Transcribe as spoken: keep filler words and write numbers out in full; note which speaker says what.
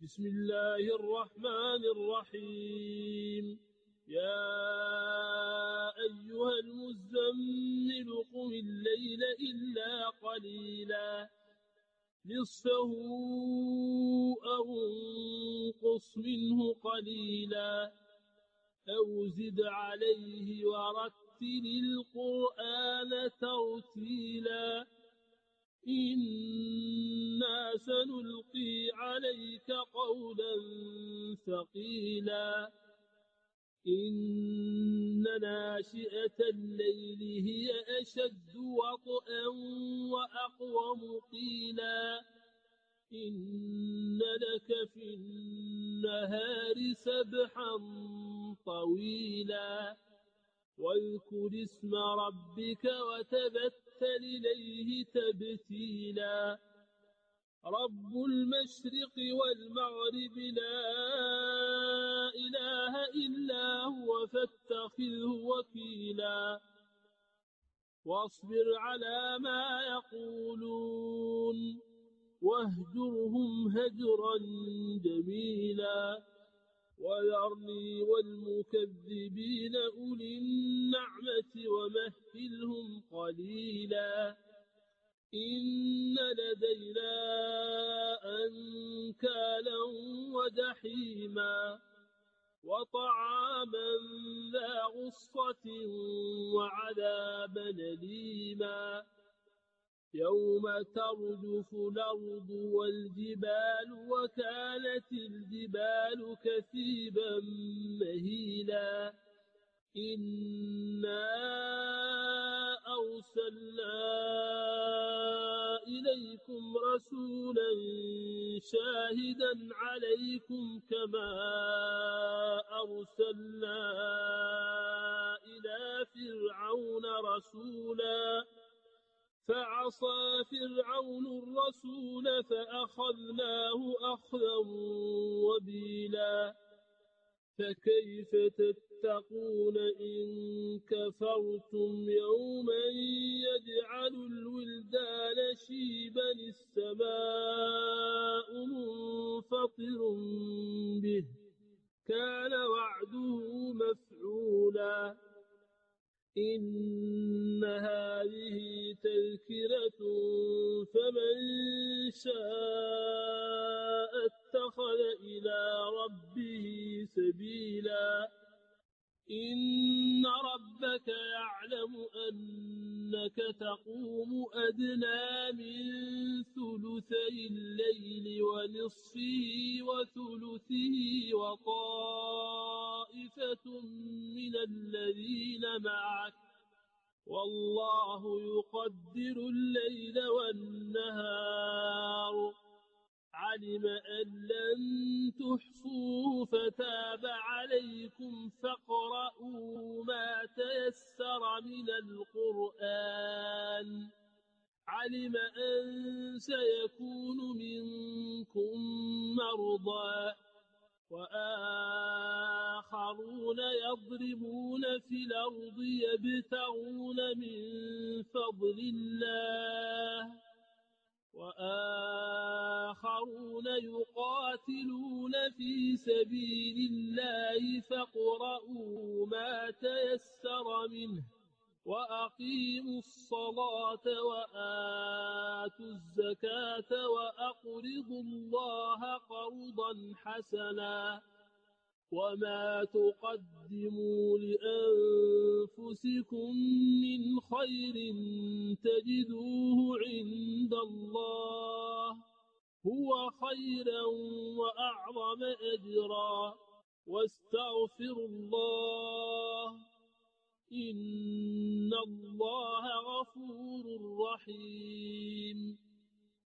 Speaker 1: بسم الله الرحمن الرحيم. يا أيها المزمل قم الليل إلا قليلا نصفه أو انقص منه قليلا أو زد عليه ورتل القرآن ترتيلا إنا سنلقي عليك قولا ثقيلا إن ناشئة الليل هي أشد وطئا وأقوم قيلا إن لك في النهار سبحا طويلا واذكر اسم ربك وتبتل إليه تبتيلا رب المشرق والمغرب لا إله إلا هو فاتخذه وكيلا واصبر على ما يقولون واهجرهم هجرا جميلا وذرني والمكذبين أولي النعمة ومهلهم قليلا إن لدينا أنكالا وجحيما وطعاما ذا غصة وعذابا أليما يوم ترجف الأرض والجبال وكانت الجبال كثيبا مهيلا إنا أرسلنا إليكم رسولا شاهدا عليكم كما أرسلنا إلى فرعون رسولا فعصى فرعون الرسول فأخذناه أخذا وبيلا فكيف تتقون إن كفرتم يوما يجعل الولدان شيبا السماء منفطر به كان وعده مفعولا إن هذه تذكرة فمن شاء اتخذ إلى ربه سبيلا إن ربك يعلم أنك تقوم أدنى من ثلثي الليل ونصفه وثلثه وطائفة من الذين معك والله يقدر الليل والنهار علم أن لن تحصوه فتاب عليكم فاقرؤوا ما تيسر من القرآن علم أن سيكون منكم مرضى وآخرون يضربون في الأرض يبتغون من فضل الله وآخرون يقاتلون في سبيل الله فاقرؤوا ما تيسر منه وأقيموا الصلاة وآتوا الزكاة وأقرضوا الله قرضا حسنا وما تقدموا لأنفسكم من خير تجدوه عند الله هو خيرا وأعظم أجرا واستغفروا الله إن الله غفور رحيم